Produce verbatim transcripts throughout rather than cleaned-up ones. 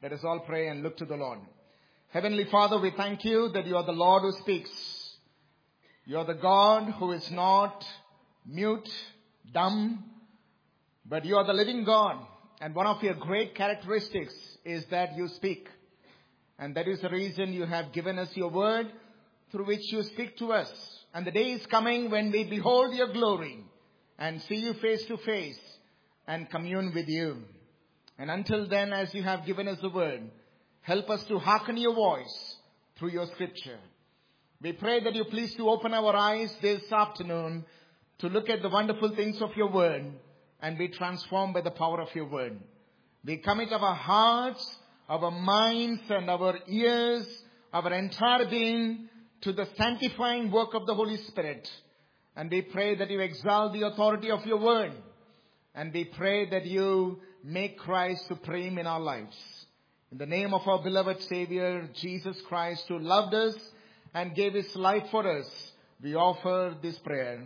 Let us all pray and look to the Lord. Heavenly Father, we thank you that you are the Lord who speaks. You are the God who is not mute, dumb, but you are the living God. And one of your great characteristics is that you speak. And that is the reason you have given us your word through which you speak to us. And the day is coming when we behold your glory and see you face to face and commune with you. And until then, as you have given us the word, help us to hearken your voice through your scripture. We pray that you please to open our eyes this afternoon to look at the wonderful things of your word and be transformed by the power of your word. We commit our hearts, our minds and our ears, our entire being to the sanctifying work of the Holy Spirit. And we pray that you exalt the authority of your word. And we pray that you make Christ supreme in our lives. In the name of our beloved Savior, Jesus Christ, who loved us and gave his life for us, we offer this prayer.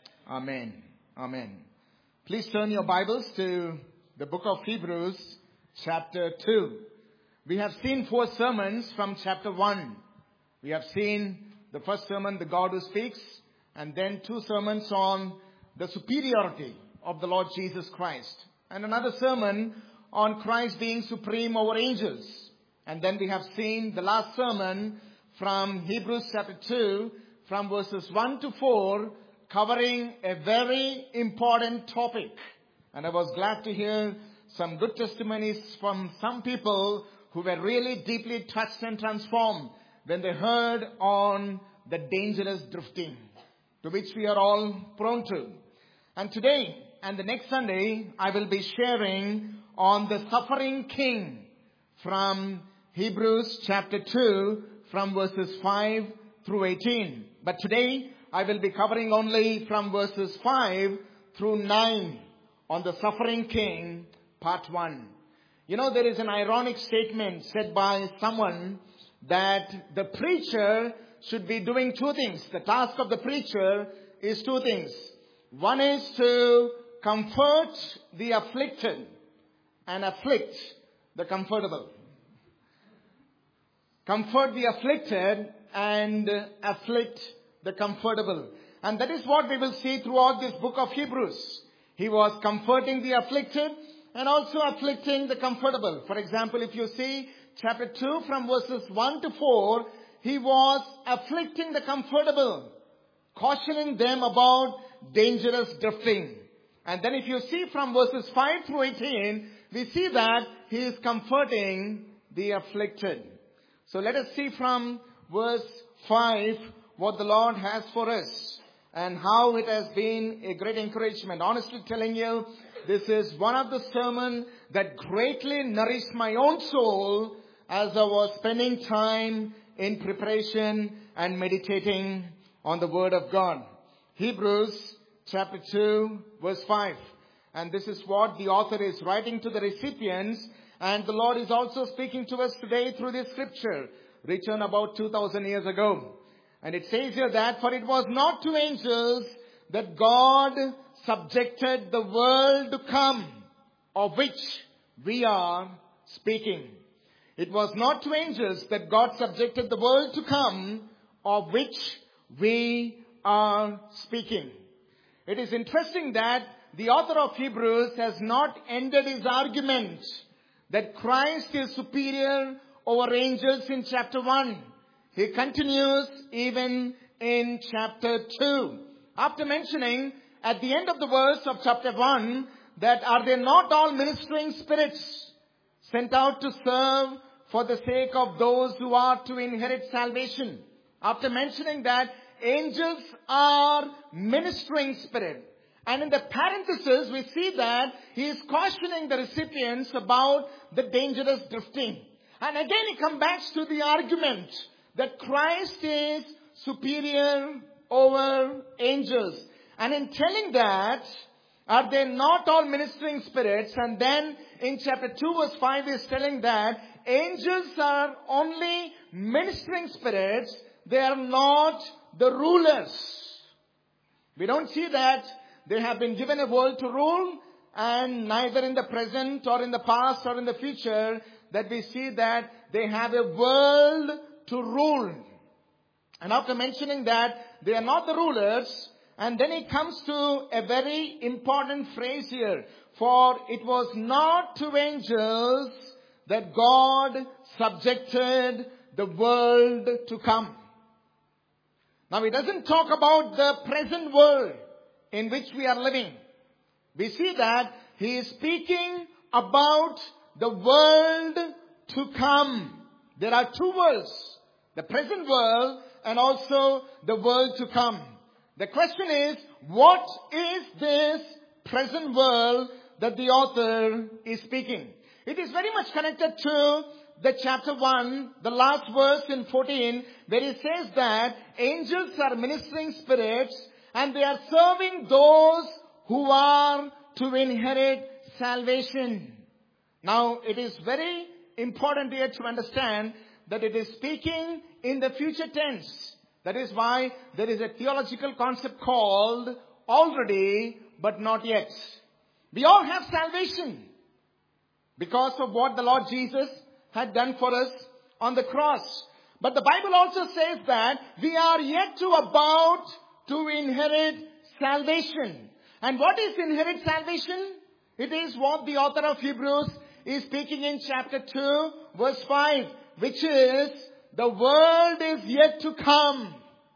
Amen. Amen. Please turn your Bibles to the book of Hebrews, chapter two. We have seen four sermons from chapter one. We have seen the first sermon, the God who speaks, and then two sermons on the superiority of the Lord Jesus Christ, and another sermon on Christ being supreme over angels. And then we have seen the last sermon from Hebrews chapter two, from verses one to four, covering a very important topic. And I was glad to hear some good testimonies from some people who were really deeply touched and transformed when they heard on the dangerous drifting to which we are all prone to. And today and the next Sunday, I will be sharing on the suffering king from Hebrews chapter two, from verses five through eighteen. But today, I will be covering only from verses five through nine on the suffering king, part one. You know, there is an ironic statement said by someone that the preacher should be doing two things. The task of the preacher is two things. One is to comfort the afflicted and afflict the comfortable. Comfort the afflicted and afflict the comfortable. And that is what we will see throughout this book of Hebrews. He was comforting the afflicted and also afflicting the comfortable. For example, if you see chapter two from verses one to four, he was afflicting the comfortable, cautioning them about dangerous drifting. And then if you see from verses five through eighteen, we see that he is comforting the afflicted. So let us see from verse five what the Lord has for us and how it has been a great encouragement. Honestly telling you, this is one of the sermons that greatly nourished my own soul as I was spending time in preparation and meditating on the Word of God. Hebrews chapter two, verse five. And this is what the author is writing to the recipients. And the Lord is also speaking to us today through this scripture, written about two thousand years ago. And it says here that, for it was not to angels that God subjected the world to come, of which we are speaking. It was not to angels that God subjected the world to come, of which we are speaking. It is interesting that the author of Hebrews has not ended his argument that Christ is superior over angels in chapter one. He continues even in chapter two. After mentioning at the end of the verse of chapter one that are they not all ministering spirits sent out to serve for the sake of those who are to inherit salvation. After mentioning that angels are ministering spirit. And in the parenthesis, we see that he is cautioning the recipients about the dangerous drifting. And again, he comes back to the argument that Christ is superior over angels. And in telling that, are they not all ministering spirits? And then in chapter two, verse five, is telling that angels are only ministering spirits. They are not the rulers. We don't see that they have been given a world to rule, and neither in the present or in the past or in the future that we see that they have a world to rule. And after mentioning that they are not the rulers, and then he comes to a very important phrase here. For it was not to angels that God subjected the world to come. Now he doesn't talk about the present world in which we are living. We see that he is speaking about the world to come. There are two worlds. The present world and also the world to come. The question is, what is this present world that the author is speaking? It is very much connected to the chapter one, the last verse in fourteen, where it says that angels are ministering spirits and they are serving those who are to inherit salvation. Now, it is very important here to understand that it is speaking in the future tense. That is why there is a theological concept called already but not yet. We all have salvation because of what the Lord Jesus had done for us on the cross. But the Bible also says that we are yet to about to inherit salvation. And what is inherit salvation? It is what the author of Hebrews is speaking in chapter two, verse five, which is, the world is yet to come.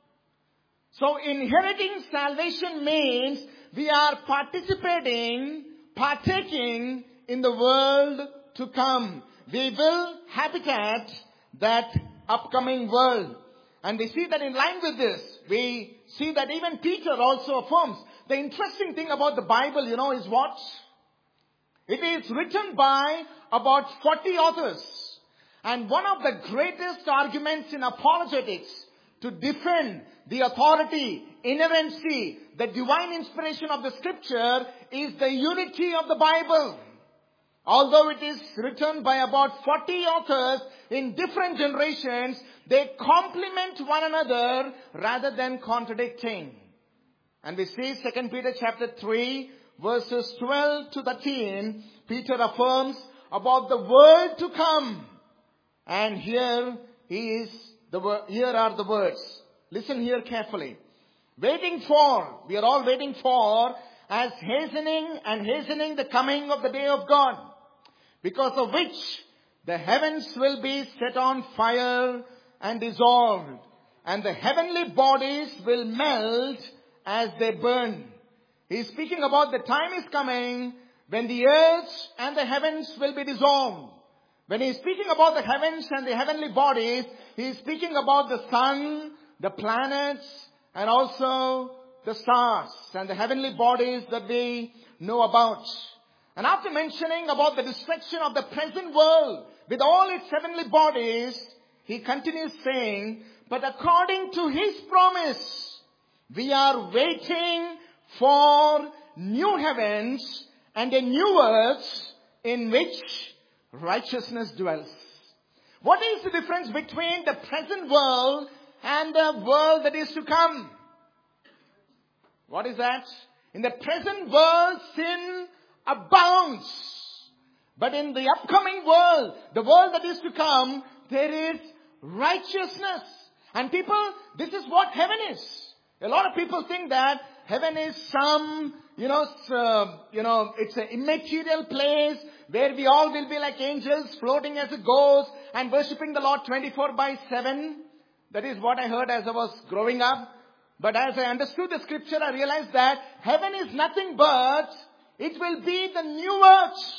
So inheriting salvation means we are participating, partaking in the world to come. We will habitat that upcoming world. And we see that in line with this, we see that even Peter also affirms. The interesting thing about the Bible, you know, is what? It is written by about forty authors. And one of the greatest arguments in apologetics to defend the authority, inerrancy, the divine inspiration of the scripture is the unity of the Bible. Although it is written by about forty authors in different generations, they complement one another rather than contradicting. And we see Second Peter chapter three, verses twelve to thirteen, Peter affirms about the world to come. And here he is, the here are the words. Listen here carefully. Waiting for, we are all waiting for, as hastening and hastening the coming of the day of God, because of which the heavens will be set on fire and dissolved, and the heavenly bodies will melt as they burn. He is speaking about the time is coming when the earth and the heavens will be dissolved. When he is speaking about the heavens and the heavenly bodies, he is speaking about the sun, the planets, and also the stars and the heavenly bodies that we know about. And after mentioning about the destruction of the present world with all its heavenly bodies, he continues saying, but according to his promise, we are waiting for new heavens and a new earth in which righteousness dwells. What is the difference between the present world and the world that is to come? What is that? In the present world, sin abounds. But in the upcoming world, the world that is to come, there is righteousness. And people, this is what heaven is. A lot of people think that heaven is some, you know, uh, you know, it's an immaterial place where we all will be like angels floating as a ghost and worshipping the Lord twenty-four by seven. That is what I heard as I was growing up. But as I understood the scripture, I realized that heaven is nothing but it will be the new earth.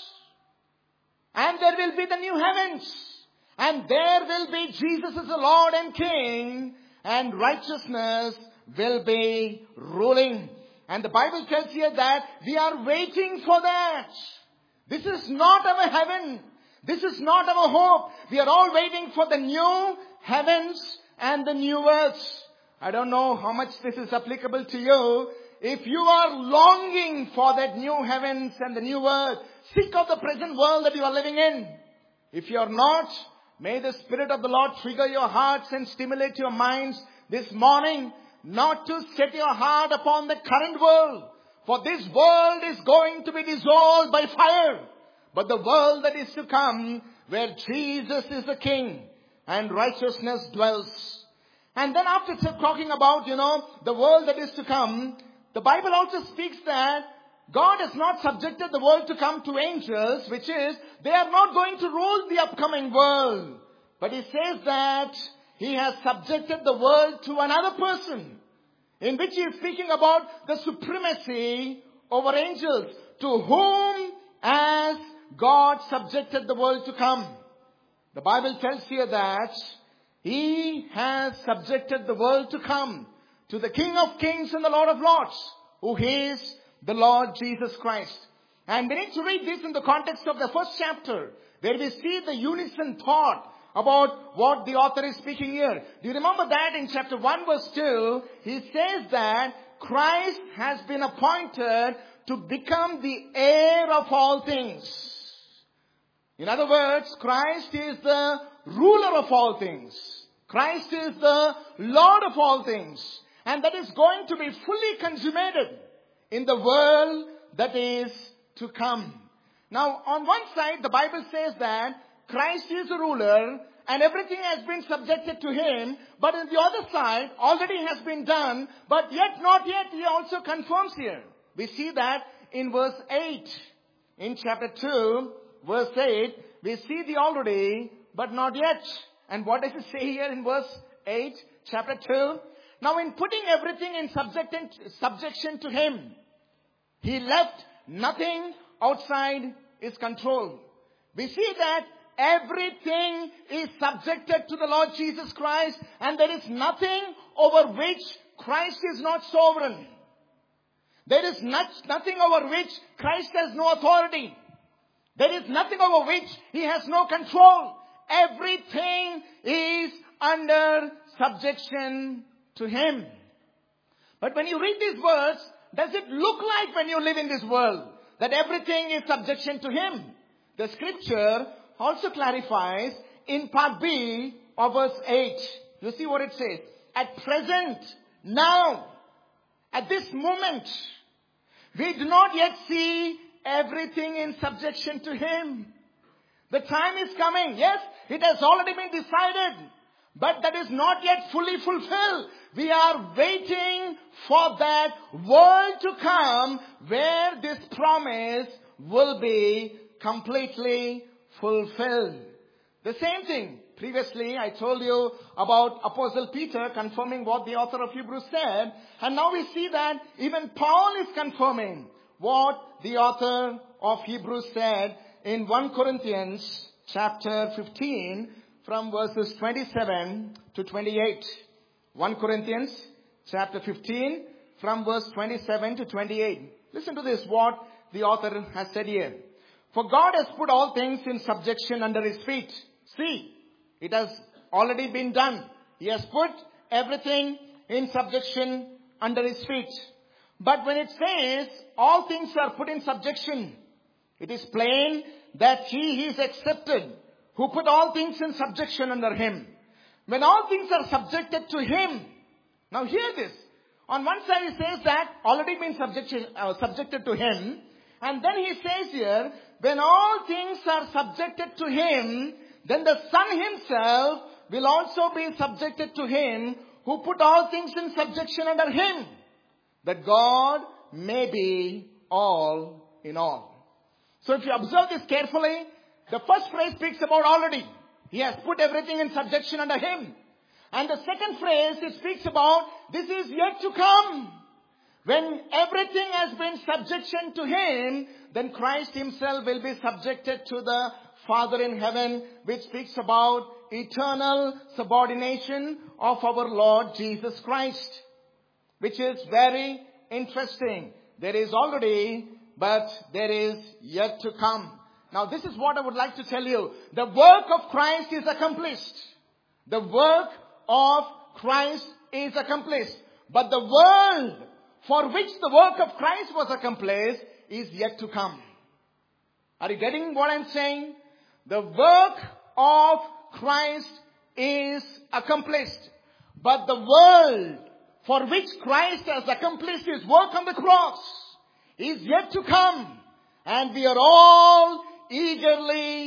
And there will be the new heavens. And there will be Jesus as the Lord and King. And righteousness will be ruling. And the Bible tells here that we are waiting for that. This is not our heaven. This is not our hope. We are all waiting for the new heavens and the new earth. I don't know how much this is applicable to you. If you are longing for that new heavens and the new earth, sick of the present world that you are living in. If you are not, may the Spirit of the Lord trigger your hearts and stimulate your minds this morning not to set your heart upon the current world. For this world is going to be dissolved by fire. But the world that is to come where Jesus is the King and righteousness dwells. And then after talking about, you know, the world that is to come, the Bible also speaks that God has not subjected the world to come to angels, which is, they are not going to rule the upcoming world. But He says that He has subjected the world to another person, in which He is speaking about the supremacy over angels, to whom as God subjected the world to come. The Bible tells here that He has subjected the world to come to the King of Kings and the Lord of Lords, who is the Lord Jesus Christ. And we need to read this in the context of the first chapter, where we see the unison thought about what the author is speaking here. Do you remember that in chapter one verse two, he says that Christ has been appointed to become the heir of all things. In other words, Christ is the ruler of all things. Christ is the Lord of all things. And that is going to be fully consummated in the world that is to come. Now, on one side, the Bible says that Christ is the ruler and everything has been subjected to Him. But on the other side, already has been done, but yet not yet, He also confirms here. We see that in verse eight. In chapter two, verse eight, we see the already, but not yet. And what does it say here in verse eight, chapter two? Now, in putting everything in subjection to Him, He left nothing outside His control. We see that everything is subjected to the Lord Jesus Christ, and there is nothing over which Christ is not sovereign. There is not, nothing over which Christ has no authority. There is nothing over which He has no control. Everything is under subjection to Him. But when you read these words, does it look like when you live in this world that everything is subjection to Him? The scripture also clarifies in part B of verse eight. You see what it says? At present, now, at this moment, we do not yet see everything in subjection to Him. The time is coming. Yes, it has already been decided, but that is not yet fully fulfilled. We are waiting for that world to come where this promise will be completely fulfilled. The same thing. Previously, I told you about Apostle Peter confirming what the author of Hebrews said. And now we see that even Paul is confirming what the author of Hebrews said in First Corinthians chapter fifteen from verses twenty-seven to twenty-eight. First Corinthians chapter fifteen from verse twenty-seven to twenty-eight. Listen to this, what the author has said here. For God has put all things in subjection under His feet. See, it has already been done. He has put everything in subjection under His feet. But when it says all things are put in subjection, it is plain that He is accepted who put all things in subjection under Him. When all things are subjected to Him. Now hear this. On one side He says that already been subjected, uh, subjected to Him. And then He says here, when all things are subjected to Him, then the Son Himself will also be subjected to Him who put all things in subjection under Him, that God may be all in all. So if you observe this carefully, the first phrase speaks about already. He has put everything in subjection under Him. And the second phrase, it speaks about this is yet to come. When everything has been subjection to Him, then Christ Himself will be subjected to the Father in heaven, which speaks about eternal subordination of our Lord Jesus Christ, which is very interesting. There is already, but there is yet to come. Now this is what I would like to tell you. The work of Christ is accomplished. The work of Christ is accomplished. But the world for which the work of Christ was accomplished is yet to come. Are you getting what I'm saying? The work of Christ is accomplished. But the world for which Christ has accomplished His work on the cross is yet to come. And we are all eagerly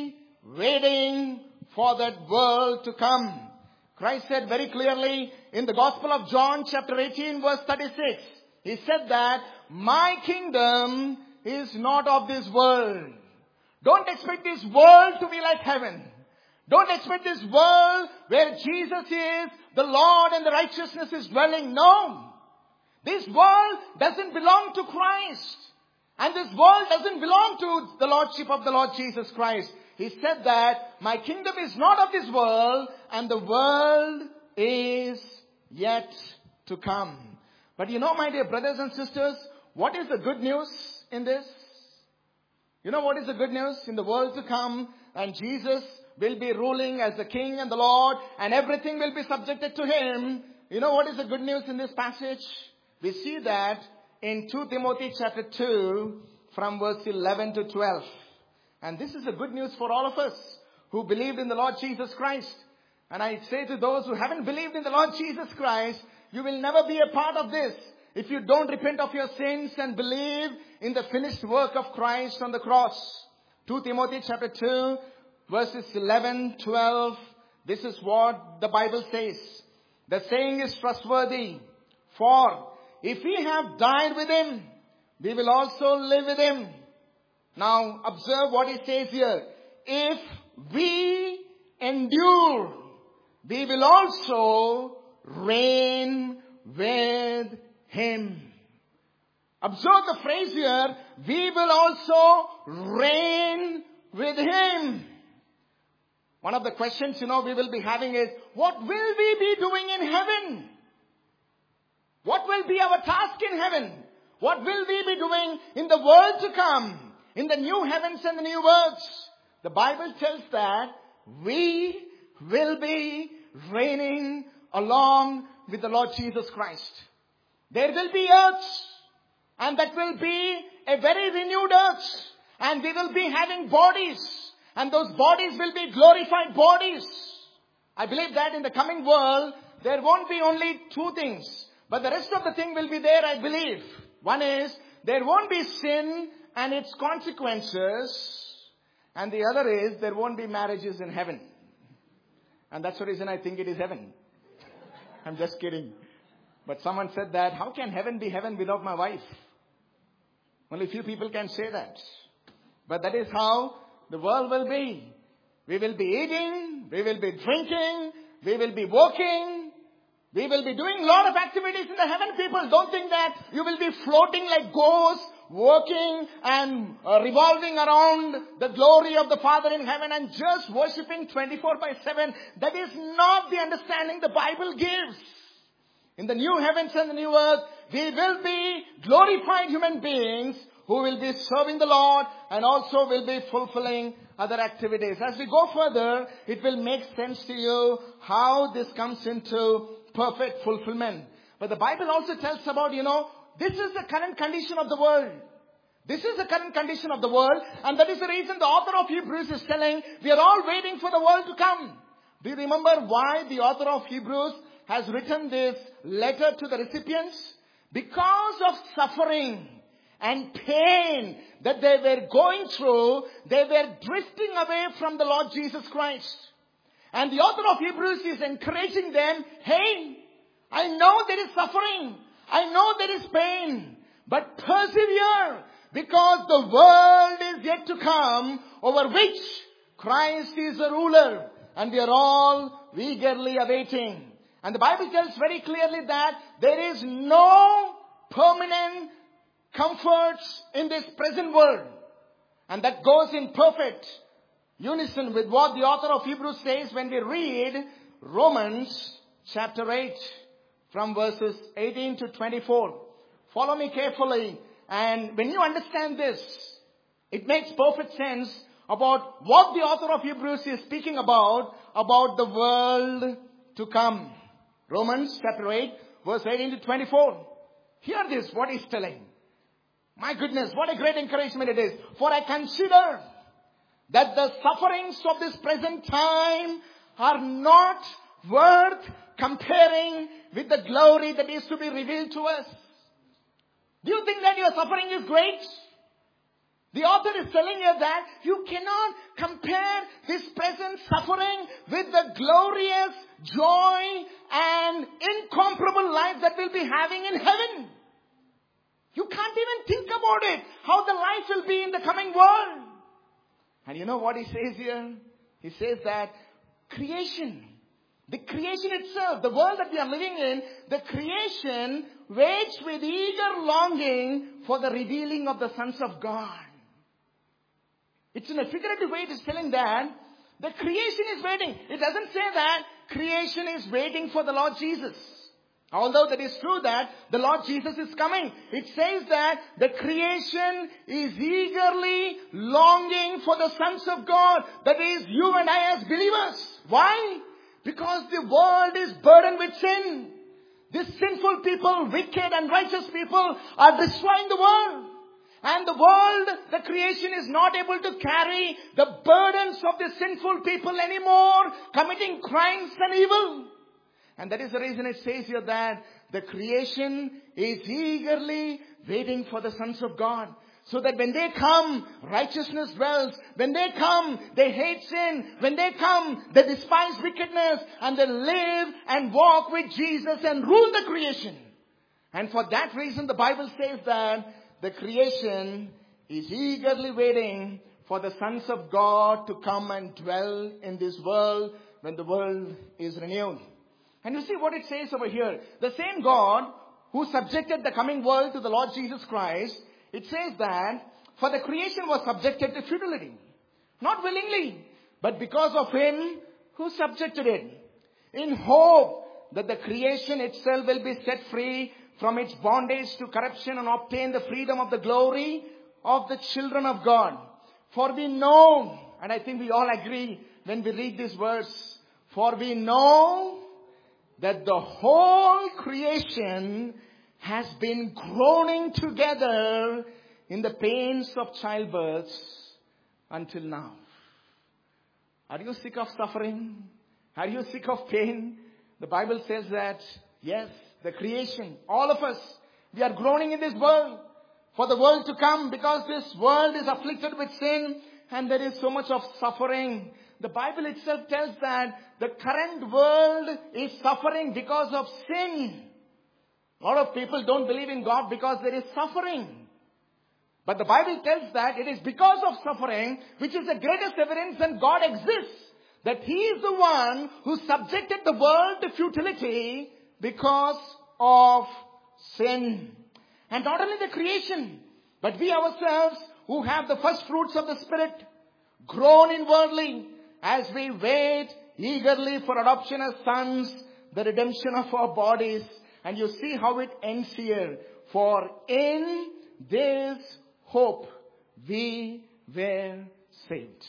waiting for that world to come. Christ said very clearly in the Gospel of John chapter eighteen verse thirty-six. He said that my kingdom is not of this world. Don't expect this world to be like heaven. Don't expect this world where Jesus is the Lord and the righteousness is dwelling. No. This world doesn't belong to Christ. And this world doesn't belong to the Lordship of the Lord Jesus Christ. He said that my kingdom is not of this world and the world is yet to come. But you know, my dear brothers and sisters, what is the good news in this? You know what is the good news? In the world to come, and Jesus will be ruling as the King and the Lord, and everything will be subjected to Him. You know what is the good news in this passage? We see that in Second Timothy chapter two from verse eleven to twelve. And this is the good news for all of us who believed in the Lord Jesus Christ. And I say to those who haven't believed in the Lord Jesus Christ, you will never be a part of this if you don't repent of your sins and believe in the finished work of Christ on the cross. Second Timothy chapter two, verses eleven, twelve. This is what the Bible says. The saying is trustworthy. For if we have died with Him, we will also live with Him. Now observe what he says here. If we endure, we will also reign with Him. Observe the phrase here. We will also reign with Him. One of the questions, you know, we will be having is, what will we be doing in heaven? What will be our task in heaven? What will we be doing in the world to come? In the new heavens and the new earths? The Bible tells that we will be reigning along with the Lord Jesus Christ. There will be earths, and that will be a very renewed earth. And we will be having bodies, and those bodies will be glorified bodies. I believe that in the coming world, there won't be only two things, but the rest of the thing will be there, I believe. One is, there won't be sin and its consequences. And the other is, there won't be marriages in heaven. And that's the reason I think it is heaven. I'm just kidding. But someone said that, how can heaven be heaven without my wife? Only few people can say that. But that is how the world will be. We will be eating, we will be drinking, we will be walking, we will be doing a lot of activities in the heaven. People don't think that you will be floating like ghosts, walking and uh, revolving around the glory of the Father in heaven and just worshipping twenty-four by seven. That is not the understanding the Bible gives. In the new heavens and the new earth, we will be glorified human beings who will be serving the Lord and also will be fulfilling other activities. As we go further, it will make sense to you how this comes into perfect fulfillment. But the Bible also tells about, you know, this is the current condition of the world. This is the current condition of the world. And that is the reason the author of Hebrews is telling, we are all waiting for the world to come. Do you remember why the author of Hebrews has written this letter to the recipients? Because of suffering and pain that they were going through, they were drifting away from the Lord Jesus Christ. And the author of Hebrews is encouraging them, hey, I know there is suffering. I know there is pain. But persevere, because the world is yet to come, over which Christ is the ruler. And we are all eagerly awaiting. And the Bible tells very clearly that there is no permanent comforts in this present world. And that goes in perfect unison with what the author of Hebrews says when we read Romans chapter eight from verses eighteen to twenty-four. Follow me carefully. And when you understand this, it makes perfect sense about what the author of Hebrews is speaking about, about the world to come. Romans chapter eight, verse eighteen to twenty-four. Hear this, what he's telling. My goodness, what a great encouragement it is. For I consider that the sufferings of this present time are not worth comparing with the glory that is to be revealed to us. Do you think that your suffering is great? The author is telling you that you cannot compare this present suffering with the glorious joy and incomparable life that we'll be having in heaven. You can't even think about it, how the life will be in the coming world. And you know what he says here? He says that creation, the creation itself, the world that we are living in, the creation waits with eager longing for the revealing of the sons of God. It's in a figurative way it is telling that the creation is waiting. It doesn't say that creation is waiting for the Lord Jesus. Although that is true that the Lord Jesus is coming. It says that the creation is eagerly longing for the sons of God. That is you and I as believers. Why? Because the world is burdened with sin. These sinful people, wicked and righteous people are destroying the world. And the world, the creation is not able to carry the burdens of the sinful people anymore, committing crimes and evil. And that is the reason it says here that the creation is eagerly waiting for the sons of God. So that when they come, righteousness dwells. When they come, they hate sin. When they come, they despise wickedness. And they live and walk with Jesus and rule the creation. And for that reason, the Bible says that the creation is eagerly waiting for the sons of God to come and dwell in this world when the world is renewed. And you see what it says over here. The same God who subjected the coming world to the Lord Jesus Christ, it says that for the creation was subjected to futility. Not willingly, but because of Him who subjected it. In hope that the creation itself will be set free from its bondage to corruption and obtain the freedom of the glory of the children of God. For we know, and I think we all agree when we read this verse, for we know that the whole creation has been groaning together in the pains of childbirth until now. Are you sick of suffering? Are you sick of pain? The Bible says that, yes, the creation, all of us, we are groaning in this world for the world to come because this world is afflicted with sin and there is so much of suffering. The Bible itself tells that the current world is suffering because of sin. A lot of people don't believe in God because there is suffering. But the Bible tells that it is because of suffering, which is the greatest evidence that God exists, that He is the one who subjected the world to futility because of sin. And not only the creation, but we ourselves who have the first fruits of the Spirit, groan inwardly as we wait eagerly for adoption as sons, the redemption of our bodies. And you see how it ends here. For in this hope we were saved.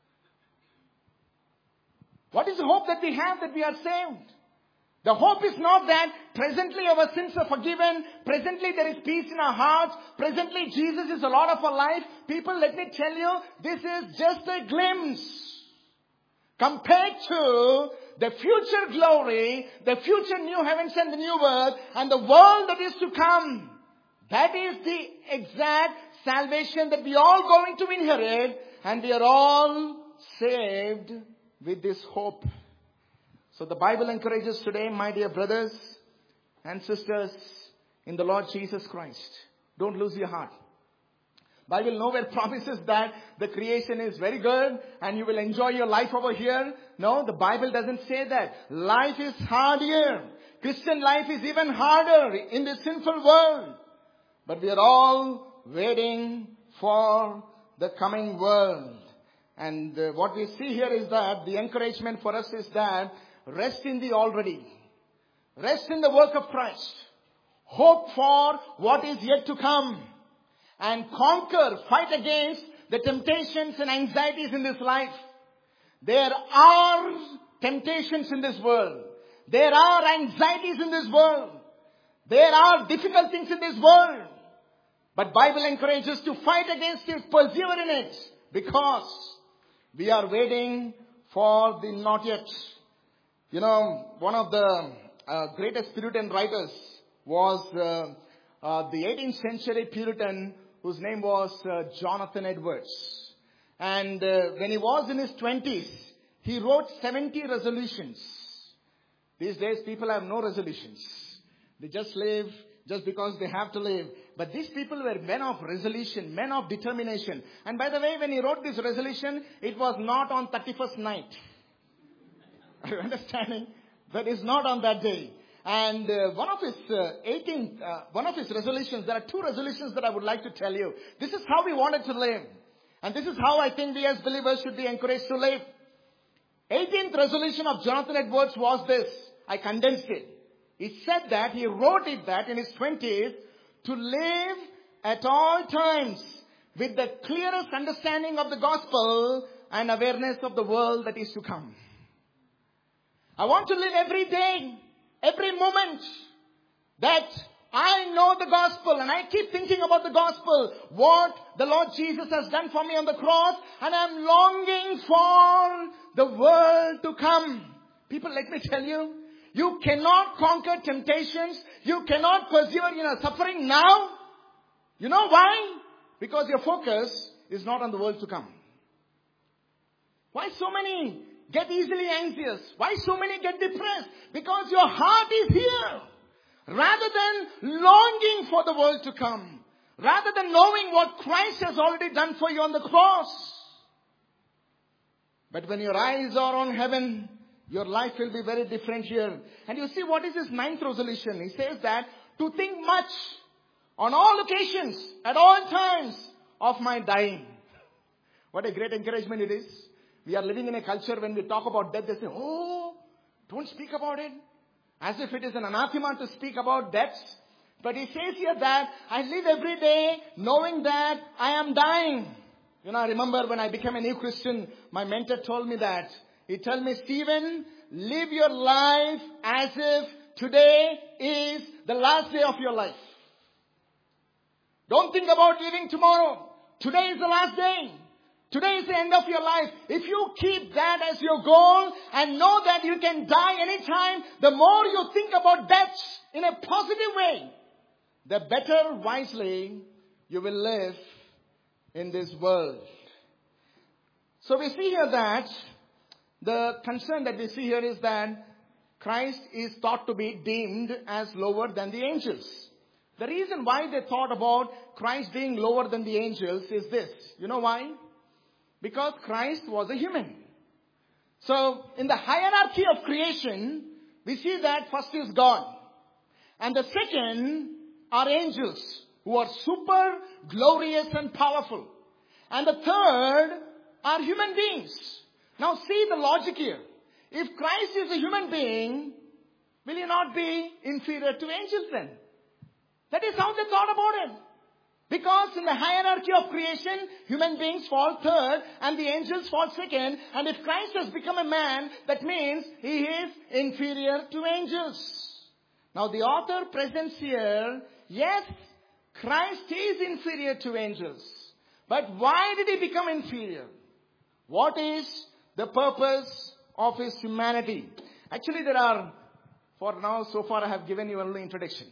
What is the hope that we have that we are saved? The hope is not that presently our sins are forgiven. Presently there is peace in our hearts. Presently Jesus is the Lord of our life. People, let me tell you, this is just a glimpse compared to the future glory, the future new heavens and the new earth, and the world that is to come. That is the exact salvation that we are all going to inherit, and we are all saved with this hope. So the Bible encourages today, my dear brothers and sisters in the Lord Jesus Christ, don't lose your heart. Bible nowhere promises that the creation is very good and you will enjoy your life over here. No, the Bible doesn't say that. Life is hard here. Christian life is even harder in this sinful world. But we are all waiting for the coming world. And uh, what we see here is that the encouragement for us is that rest in the already. Rest in the work of Christ. Hope for what is yet to come. And conquer, fight against the temptations and anxieties in this life. There are temptations in this world. There are anxieties in this world. There are difficult things in this world. But Bible encourages to fight against it, persevere in it. Because we are waiting for the not yet. You know, one of the uh, greatest Puritan writers was uh, uh, the eighteenth century Puritan whose name was uh, Jonathan Edwards. And uh, when he was in his twenties, he wrote seventy resolutions. These days, people have no resolutions. They just live just because they have to live. But these people were men of resolution, men of determination. And by the way, when he wrote this resolution, it was not on thirty-first night. Are you understanding? That is not on that day. And uh, one of his uh, eighteenth, uh, one of his resolutions, there are two resolutions that I would like to tell you. This is how we wanted to live. And this is how I think we as believers should be encouraged to live. eighteenth resolution of Jonathan Edwards was this. I condensed it. He said that, he wrote it that in his twenties, to live at all times with the clearest understanding of the gospel and awareness of the world that is to come. I want to live every day, every moment, that I know the gospel and I keep thinking about the gospel, what the Lord Jesus has done for me on the cross, and I'm longing for the world to come. People, let me tell you, you cannot conquer temptations, you cannot persevere in a suffering now. You know why? Because your focus is not on the world to come. Why so many get easily anxious? Why so many get depressed? Because your heart is here. Rather than longing for the world to come. Rather than knowing what Christ has already done for you on the cross. But when your eyes are on heaven, your life will be very different here. And you see, what is his ninth resolution? He says that to think much on all occasions, at all times of my dying. What a great encouragement it is. We are living in a culture when we talk about death, they say, oh, don't speak about it. As if it is an anathema to speak about death. But he says here that I live every day knowing that I am dying. You know, I remember when I became a new Christian, my mentor told me that. He told me, Stephen, live your life as if today is the last day of your life. Don't think about living tomorrow. Today is the last day. Today is the end of your life. If you keep that as your goal and know that you can die anytime, the more you think about death in a positive way, the better wisely you will live in this world. So we see here that the concern that we see here is that Christ is thought to be deemed as lower than the angels. The reason why they thought about Christ being lower than the angels is this. You know why? Because Christ was a human. So, in the hierarchy of creation, we see that first is God. And the second are angels, who are super glorious and powerful. And the third are human beings. Now see the logic here. If Christ is a human being, will he not be inferior to angels then? That is how they thought about it. Because in the hierarchy of creation, human beings fall third and the angels fall second. And if Christ has become a man, that means he is inferior to angels. Now the author presents here, yes, Christ is inferior to angels. But why did he become inferior? What is the purpose of his humanity? Actually, there are, for now, so far I have given you only introduction.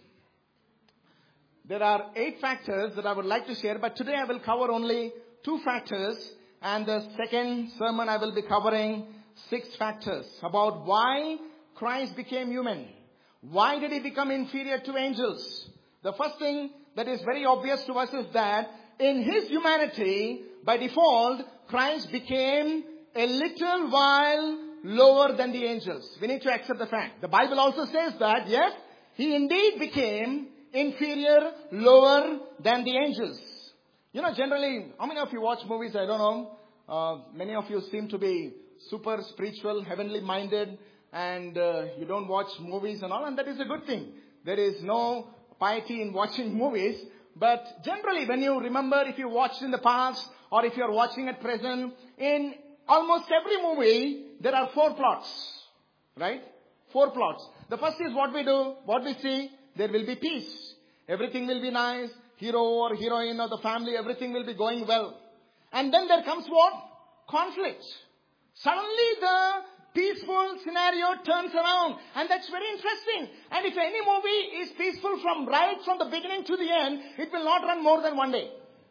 There are eight factors that I would like to share, but today I will cover only two factors, and the second sermon I will be covering six factors about why Christ became human. Why did he become inferior to angels? The first thing that is very obvious to us is that in his humanity, by default, Christ became a little while lower than the angels. We need to accept the fact. The Bible also says that, yes, he indeed became inferior, lower than the angels. You know, generally, how many of you watch movies? I don't know. Uh, many of you seem to be super spiritual, heavenly minded, and uh, you don't watch movies and all, and that is a good thing. There is no piety in watching movies, but generally, when you remember, if you watched in the past, or if you are watching at present, in almost every movie, there are four plots, right? Four plots. The first is what we do, what we see. There will be peace. Everything will be nice. Hero or heroine or the family, everything will be going well. And then there comes what? Conflict. Suddenly the peaceful scenario turns around. And that's very interesting. And if any movie is peaceful from right from the beginning to the end, it will not run more than one day.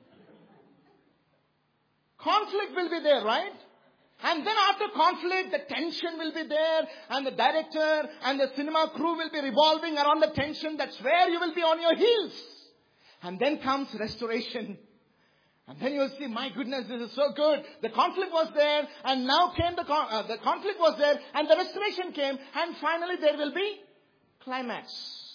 Conflict will be there, right? And then after conflict, the tension will be there, and the director and the cinema crew will be revolving around the tension. That's where you will be on your heels. And then comes restoration. And then you will see, my goodness, this is so good. The conflict was there, and now came the, con- uh, the conflict was there, and the restoration came, and finally there will be climax.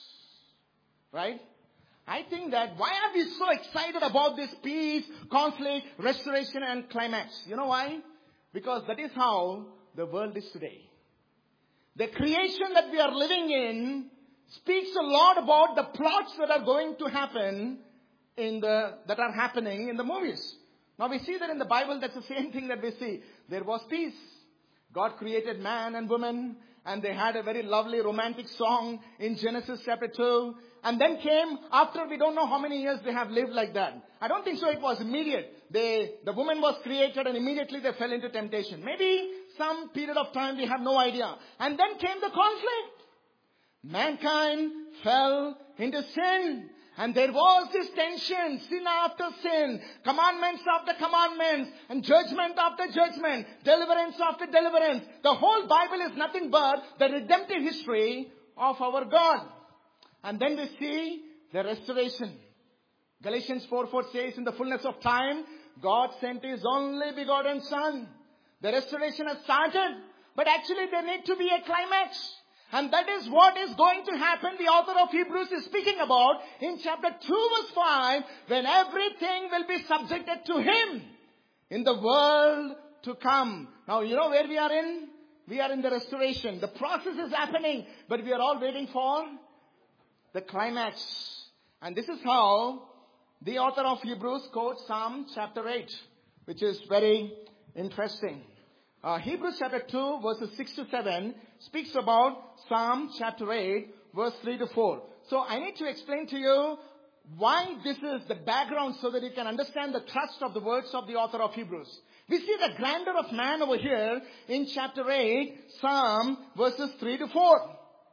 Right? I think that why are we so excited about this peace, conflict, restoration, and climax? You know why? Because that is how the world is today. The creation that we are living in speaks a lot about the plots that are going to happen in the, that are happening in the movies. Now we see that in the Bible, that's the same thing that we see. There was peace. God created man and woman, and they had a very lovely romantic song in Genesis chapter two. And then came, after we don't know how many years they have lived like that. I don't think so it was immediate. They, the woman was created and immediately they fell into temptation. Maybe some period of time, we have no idea. And then came the conflict. Mankind fell into sin. And there was this tension, sin after sin, commandments after commandments, and judgment after judgment, deliverance after deliverance. The whole Bible is nothing but the redemptive history of our God. And then we see the restoration. Galatians four four says, in the fullness of time, God sent His only begotten Son. The restoration has started, but actually there need to be a climax. And that is what is going to happen. The author of Hebrews is speaking about in chapter two verse five, when everything will be subjected to Him in the world to come. Now you know where we are in? We are in the restoration. The process is happening, but we are all waiting for the climax. And this is how the author of Hebrews quotes Psalm chapter eight, which is very interesting. Uh, Hebrews chapter two verses six to seven speaks about Psalm chapter eight verse three to four. So I need to explain to you why this is the background so that you can understand the thrust of the words of the author of Hebrews. We see the grandeur of man over here in chapter eight, Psalm verses three to four.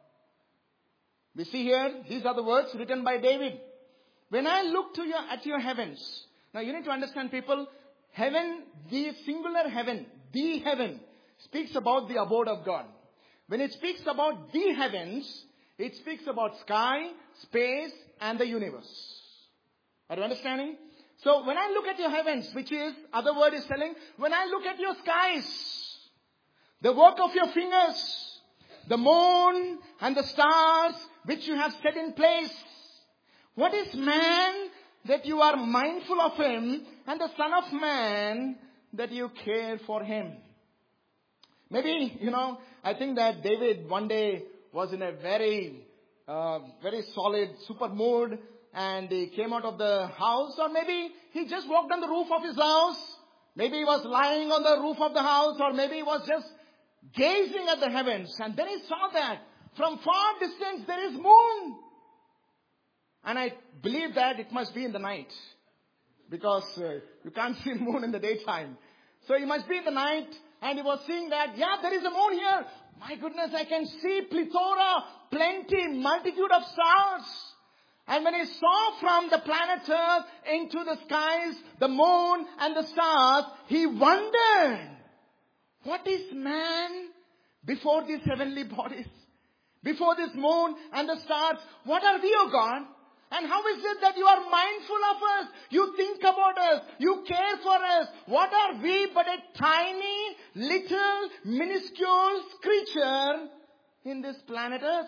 We see here, these are the words written by David. When I look to your, at your heavens. Now you need to understand, people, heaven, the singular heaven, the heaven, speaks about the abode of God. When it speaks about the heavens, it speaks about sky, space, and the universe. Are you understanding? So when I look at your heavens, which is, other word is telling, when I look at your skies, the work of your fingers, the moon and the stars which you have set in place. What is man that you are mindful of him, and the Son of Man that you care for him? Maybe, you know, I think that David one day was in a very, uh, very solid, super mood, and he came out of the house, or maybe he just walked on the roof of his house. Maybe he was lying on the roof of the house, or maybe he was just gazing at the heavens, and then he saw that from far distance there is moon. And I believe that it must be in the night, because uh, you can't see moon in the daytime. So it must be in the night, and he was seeing that, yeah, there is a moon here. My goodness, I can see plethora, plenty, multitude of stars. And when he saw from the planet Earth into the skies, the moon and the stars, he wondered, what is man before these heavenly bodies? Before this moon and the stars, what are we, O God? And how is it that you are mindful of us? You think about us. You care for us. What are we but a tiny, little, minuscule creature in this planet Earth?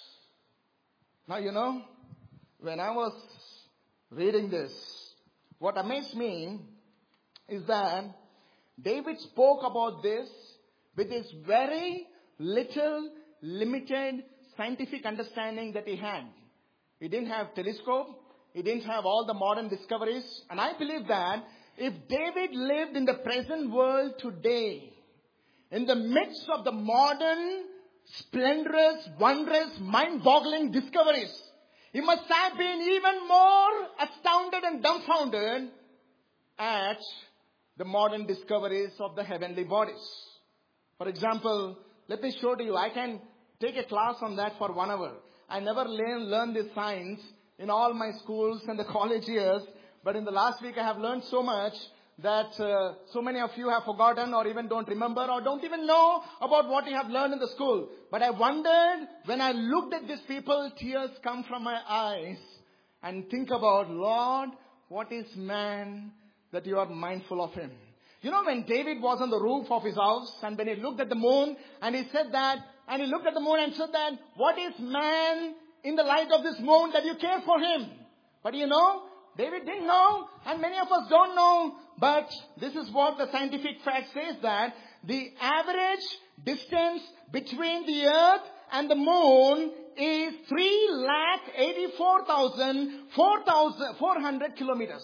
Now, you know, when I was reading this, what amazed me is that David spoke about this with his very little, limited scientific understanding that he had. He didn't have telescope. He didn't have all the modern discoveries. And I believe that if David lived in the present world today, in the midst of the modern, splendorous, wondrous, mind-boggling discoveries, he must have been even more astounded and dumbfounded at the modern discoveries of the heavenly bodies. For example, let me show to you. I can take a class on that for one hour. I never learned learn this science in all my schools and the college years. But in the last week I have learned so much that uh, so many of you have forgotten or even don't remember or don't even know about what you have learned in the school. But I wondered, when I looked at these people, tears come from my eyes and think about, Lord, what is man that you are mindful of him? You know, when David was on the roof of his house and when he looked at the moon and he said that, and he looked at the moon and said that, what is man in the light of this moon that you care for him? But you know, David didn't know, and many of us don't know, but this is what the scientific fact says, that the average distance between the earth and the moon is three lakh eighty-four thousand four hundred kilometers.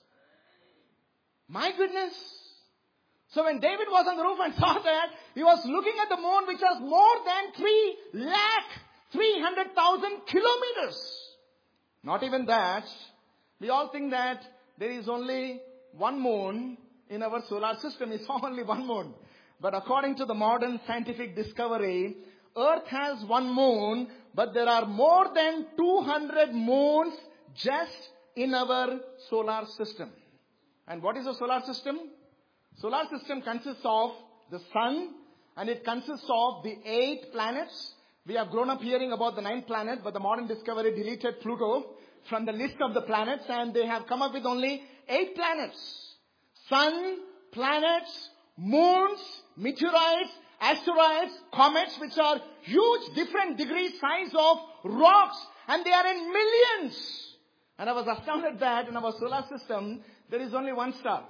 My goodness. So when David was on the roof and saw that, he was looking at the moon, which was more than three lakh three hundred thousand kilometers. Not even that. We all think that there is only one moon in our solar system. It's only one moon. But according to the modern scientific discovery, Earth has one moon, but there are more than two hundred moons just in our solar system. And what is a solar system? Solar system consists of the sun, and it consists of the eight planets. We have grown up hearing about the ninth planet, but the modern discovery deleted Pluto from the list of the planets, and they have come up with only eight planets. Sun, planets, moons, meteorites, asteroids, comets, which are huge different degree size of rocks, and they are in millions. And I was astounded that in our solar system, there is only one star.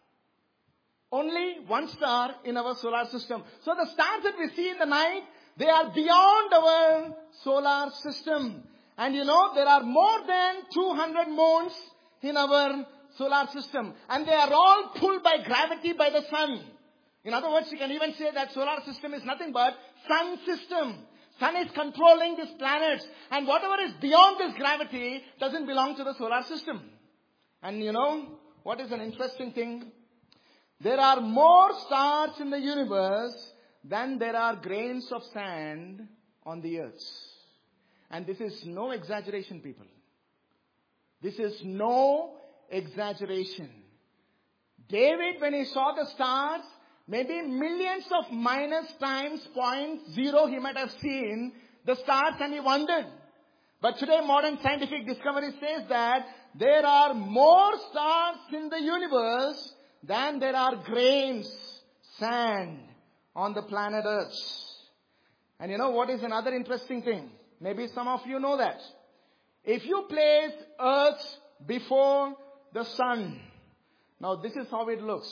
Only one star in our solar system. So the stars that we see in the night, they are beyond our solar system. And you know, there are more than two hundred moons in our solar system. And they are all pulled by gravity by the sun. In other words, you can even say that solar system is nothing but sun system. Sun is controlling these planets. And whatever is beyond this gravity doesn't belong to the solar system. And you know, what is an interesting thing? There are more stars in the universe than there are grains of sand on the earth. And this is no exaggeration, people. This is no exaggeration. David, when he saw the stars, maybe millions of minus times point zero he might have seen the stars and he wondered. But today modern scientific discovery says that there are more stars in the universe than there are grains, sand on the planet Earth. And you know what is another interesting thing? Maybe some of you know that. If you place Earth before the sun, now this is how it looks.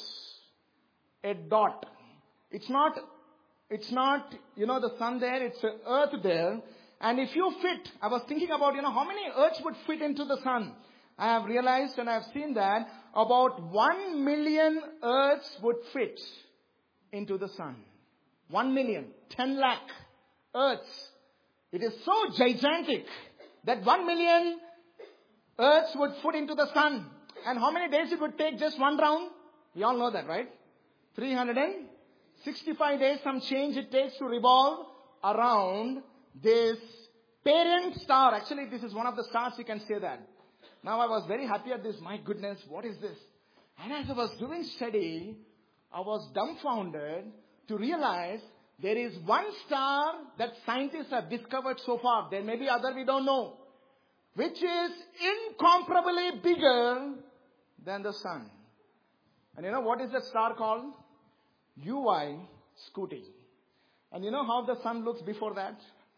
A dot. It's not, it's not, you know, the sun there, it's Earth there. And if you fit, I was thinking about, you know, how many Earths would fit into the sun? I have realized and I have seen that about one million Earths would fit into the sun. One million, ten lakh Earths. It is so gigantic that one million Earths would fit into the sun. And how many days it would take just one round? We all know that, right? three hundred sixty-five days, some change it takes to revolve around this parent star. Actually, this is one of the stars, you can say that. Now I was very happy at this. My goodness, what is this? And as I was doing study, I was dumbfounded to realize there is one star that scientists have discovered so far. There may be other we don't know. Which is incomparably bigger than the sun. And you know what is that star called? U I Scuti. And you know how the sun looks before that?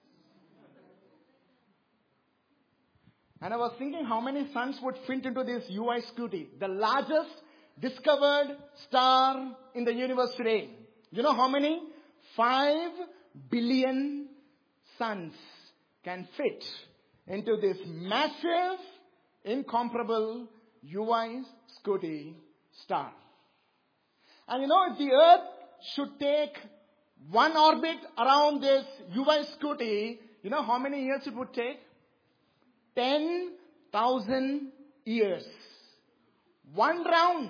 And I was thinking how many suns would fit into this U I Scuti, the largest discovered star in the universe today. You know how many? Five billion suns can fit into this massive, incomparable U I Scuti star. And you know, if the Earth should take one orbit around this U I Scuti, you know how many years it would take? ten thousand years. One round.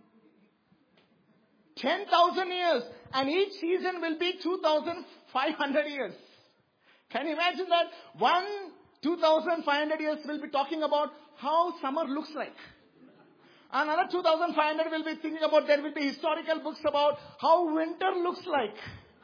ten thousand years. And each season will be two thousand five hundred years. Can you imagine that? One, two thousand five hundred years will be talking about how summer looks like. Another two thousand five hundred will be thinking about, there will be historical books about how winter looks like.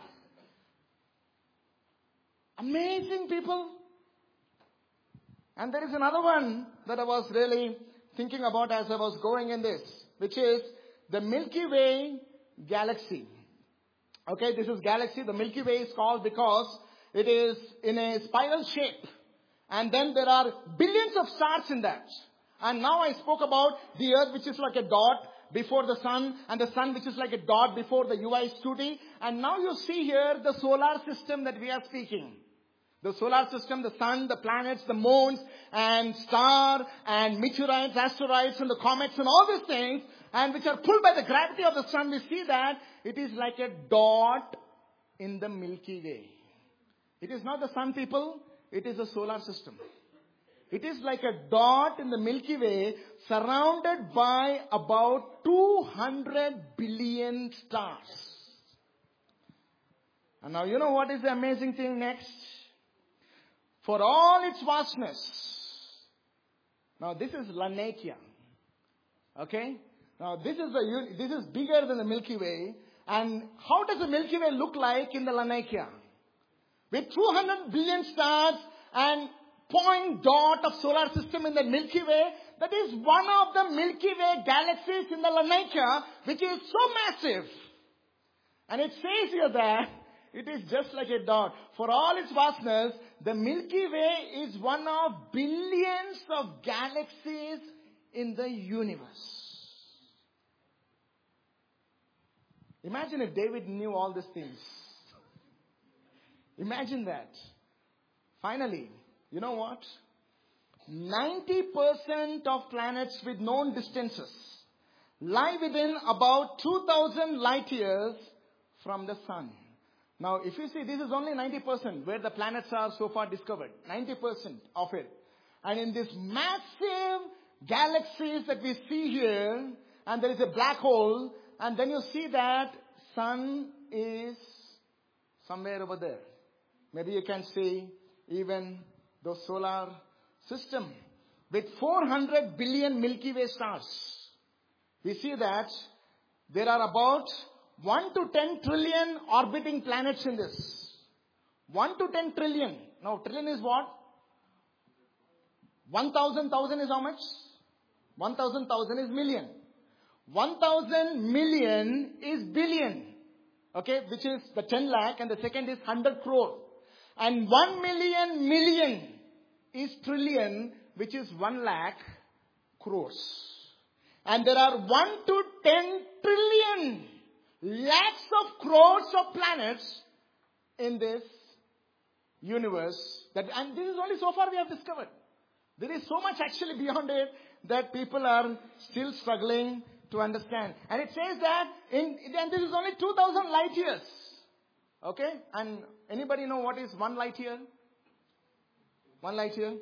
Amazing people. And there is another one that I was really thinking about as I was going in this, which is the Milky Way galaxy. Okay, this is galaxy. The Milky Way is called because it is in a spiral shape. And then there are billions of stars in that. And now I spoke about the earth, which is like a dot before the sun, and the sun, which is like a dot before the U I S two D. And now you see here the solar system that we are speaking. The solar system, the sun, the planets, the moons, and star, and meteorites, asteroids, and the comets, and all these things, and which are pulled by the gravity of the sun, we see that it is like a dot in the Milky Way. It is not the sun, people. It is a solar system. It is like a dot in the Milky Way surrounded by about two hundred billion stars. And now you know what is the amazing thing next? For all its vastness. Now this is Laniakea. Okay? Now this is the this is bigger than the Milky Way. And how does the Milky Way look like in the Laniakea? With two hundred billion stars and point dot of solar system in the Milky Way, that is one of the Milky Way galaxies in the Laniakea, which is so massive. And it says here that it is just like a dot. For all its vastness, the Milky Way is one of billions of galaxies in the universe. Imagine if David knew all these things. Imagine that. Finally, you know what? ninety percent of planets with known distances lie within about two thousand light years from the sun. Now, if you see, this is only ninety percent where the planets are so far discovered. ninety percent of it. And in this massive galaxies that we see here, and there is a black hole, and then you see that sun is somewhere over there. Maybe you can see even the solar system with four hundred billion Milky Way stars. We see that there are about one to ten trillion orbiting planets in this. one to ten trillion. Now, trillion is what? one thousand, thousand is how much? one thousand, thousand is million. one thousand million is billion. Okay, which is the ten lakh, and the second is one hundred crore. And one million million is trillion, which is one lakh crores. And there are one to ten trillion lakhs of crores of planets in this universe. That, and this is only so far we have discovered. There is so much actually beyond it that people are still struggling to understand. And it says that, in, and this is only two thousand light years. Okay? And anybody know what is one light year? One light year?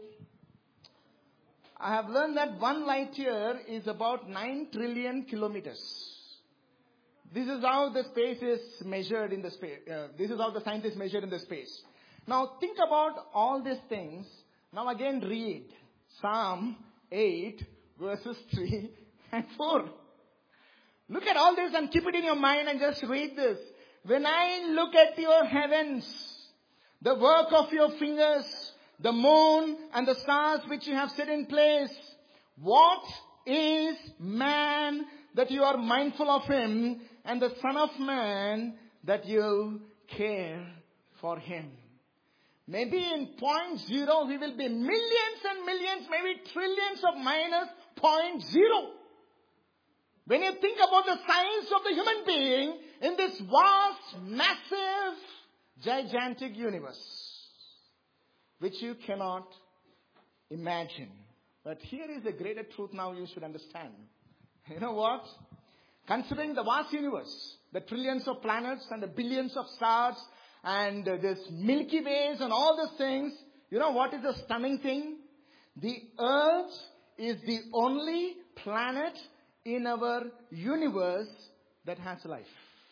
I have learned that one light year is about nine trillion kilometers. This is how the space is measured in the space. Uh, this is how the scientists measured in the space. Now think about all these things. Now again read Psalm eight verses three and four. Look at all this and keep it in your mind and just read this. When I look at your heavens, the work of your fingers, the moon and the stars which you have set in place, what is man that you are mindful of him, and the Son of Man that you care for him? Maybe in point zero we will be millions and millions, maybe trillions of minus point zero. When you think about the size of the human being in this vast, massive, gigantic universe, which you cannot imagine. But here is a greater truth now you should understand. You know what? Considering the vast universe, the trillions of planets and the billions of stars and uh, this Milky Ways and all these things, you know what is the stunning thing? The Earth is the only planet in our universe that has life.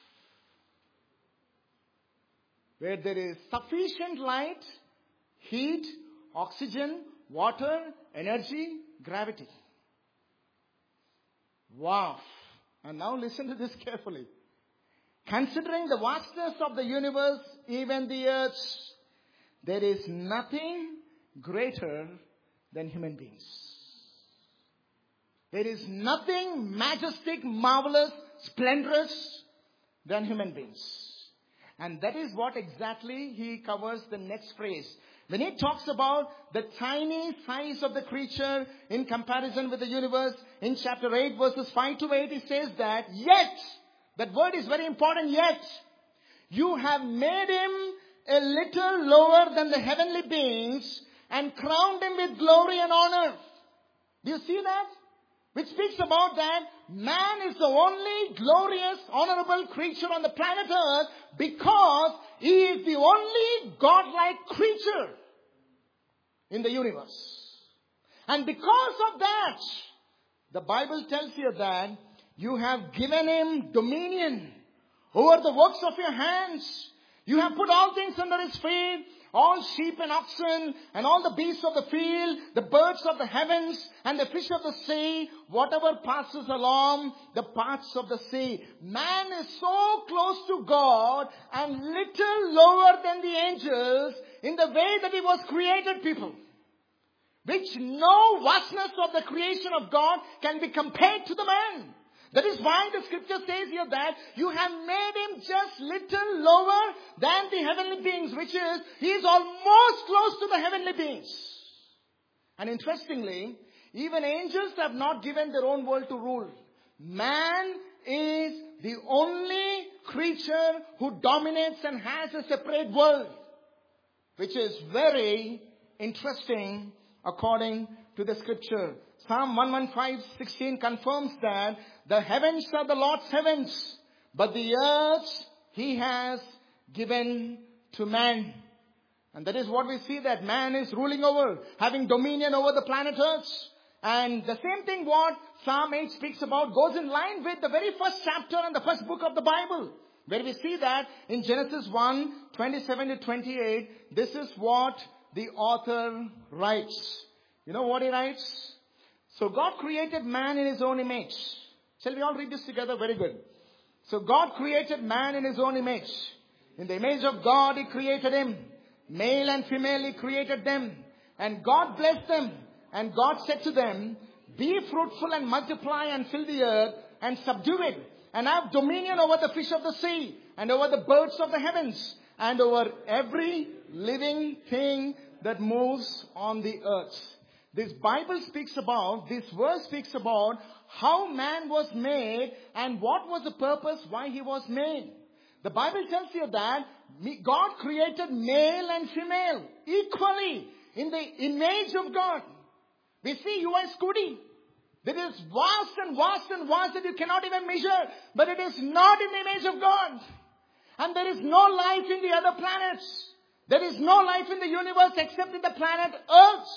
Where there is sufficient light, heat, oxygen, water, energy, gravity. Wow. And now listen to this carefully. Considering the vastness of the universe, even the earth, there is nothing greater than human beings. There is nothing majestic, marvelous, splendorous than human beings. And that is what exactly he covers the next phrase. When he talks about the tiny size of the creature in comparison with the universe, in chapter eight verses five to eight, he says that, yet, that word is very important, yet, you have made him a little lower than the heavenly beings and crowned him with glory and honor. Do you see that? Which speaks about that man is the only glorious, honorable creature on the planet Earth because he is the only godlike creature in the universe. And because of that, the Bible tells you that you have given him dominion over the works of your hands. You have put all things under his feet. All sheep and oxen and all the beasts of the field, the birds of the heavens and the fish of the sea, whatever passes along the paths of the sea. Man is so close to God and little lower than the angels in the way that he was created, people. Which no vastness of the creation of God can be compared to the man. That is why the scripture says here that you have made him just little lower than the heavenly beings, which is, he is almost close to the heavenly beings. And interestingly, even angels have not given their own world to rule. Man is the only creature who dominates and has a separate world, which is very interesting according to the scripture. Psalm one fifteen sixteen confirms that the heavens are the Lord's heavens, but the earth he has given to man. And that is what we see, that man is ruling over, having dominion over the planet Earth. And the same thing what Psalm eight speaks about goes in line with the very first chapter and the first book of the Bible, where we see that in Genesis one twenty-seven to twenty-eight, this is what the author writes. You know what he writes? So God created man in his own image. Shall we all read this together? Very good. So God created man in his own image. In the image of God he created him. Male and female he created them. And God blessed them. And God said to them, be fruitful and multiply and fill the earth and subdue it. And have dominion over the fish of the sea and over the birds of the heavens and over every living thing that moves on the earth. This Bible speaks about, this verse speaks about how man was made and what was the purpose why he was made. The Bible tells you that God created male and female equally in the image of God. We see you are Scooty. There is vast and vast and vast that you cannot even measure, but it is not in the image of God. And there is no life in the other planets. There is no life in the universe except in the planet Earth.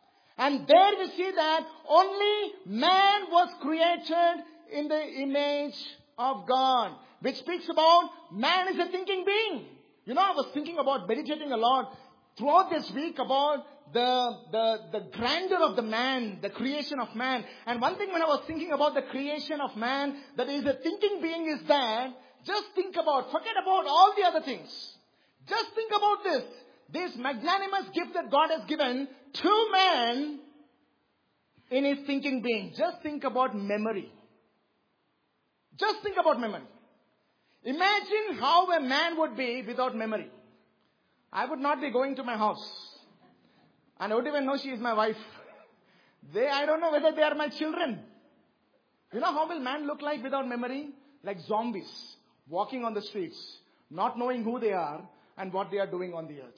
And there we see that only man was created in the image of God, which speaks about man is a thinking being. You know, I was thinking about meditating a lot throughout this week about the, the, the grandeur of the man, the creation of man. And one thing when I was thinking about the creation of man, that is a thinking being, is that just think about, forget about all the other things. Just think about this. This magnanimous gift that God has given to man in his thinking being. Just think about memory. Just think about memory. Imagine how a man would be without memory. I would not be going to my house. And I wouldn't even know she is my wife. They, I don't know whether they are my children. You know how will man look like without memory? Like zombies walking on the streets, not knowing who they are and what they are doing on the earth.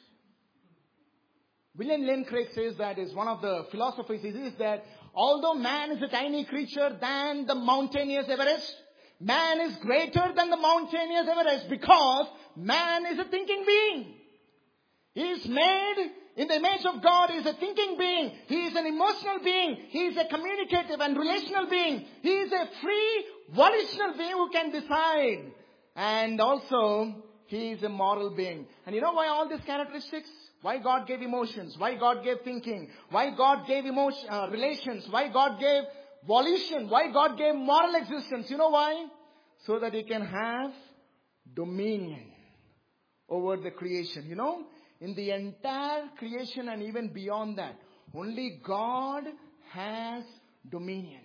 William Lane Craig says that is one of the philosophies is that although man is a tiny creature than the mountainous Everest, man is greater than the mountainous Everest because man is a thinking being. He is made in the image of God. He is a thinking being. He is an emotional being. He is a communicative and relational being. He is a free, volitional being who can decide. And also, he is a moral being. And you know why all these characteristics? Why God gave emotions? Why God gave thinking? Why God gave emotion, uh, relations? Why God gave volition. Why God gave moral existence? You know why? So that He can have dominion over the creation. You know, in the entire creation and even beyond that, only God has dominion.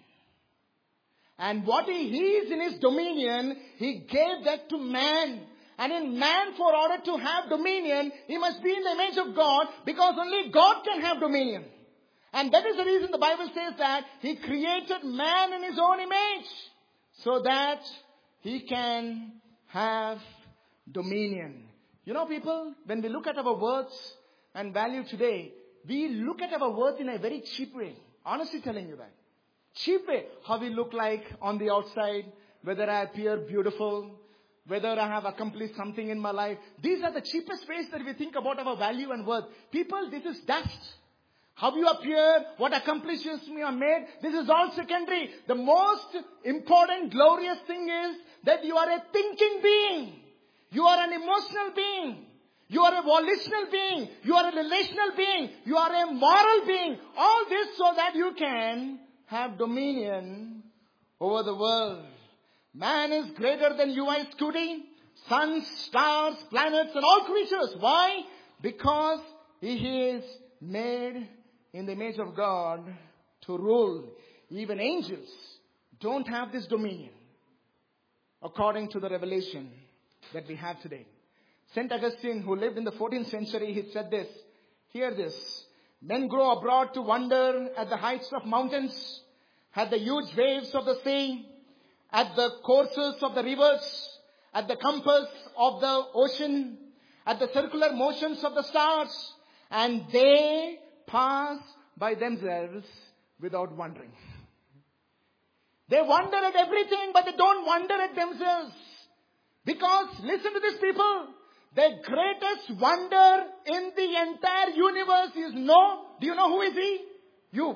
And what He is in His dominion, He gave that to man. And in man, for order to have dominion, he must be in the image of God, because only God can have dominion. And that is the reason the Bible says that He created man in His own image, so that he can have dominion. You know, people, when we look at our worth and value today, we look at our worth in a very cheap way. Honestly telling you that. Cheap way. How we look like on the outside, whether I appear beautiful, whether I have accomplished something in my life. These are the cheapest ways that we think about our value and worth. People, this is dust. How you appear, what accomplishments you have made, this is all secondary. The most important, glorious thing is that you are a thinking being. You are an emotional being. You are a volitional being. You are a relational being. You are a moral being. All this so that you can have dominion over the world. Man is greater than U I Scooty, suns, stars, planets, and all creatures. Why? Because he is made in the image of God to rule. Even angels don't have this dominion, according to the revelation that we have today. Saint Augustine, who lived in the fourteenth century, he said this. Hear this. Men grow abroad to wonder at the heights of mountains, at the huge waves of the sea, at the courses of the rivers, at the compass of the ocean, at the circular motions of the stars, and they pass by themselves without wondering. They wonder at everything, but they don't wonder at themselves. Because, listen to these people, the greatest wonder in the entire universe is no. Do you know who is He? You.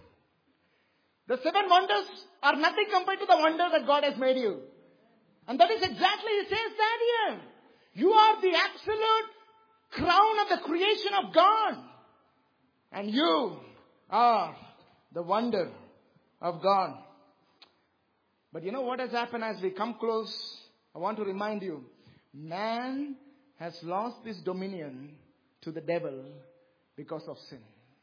The seven wonders are nothing compared to the wonder that God has made you. And that is exactly, He says that here. You are the absolute crown of the creation of God. And you are the wonder of God. But you know what has happened as we come close? I want to remind you, man has lost this dominion to the devil because of sin.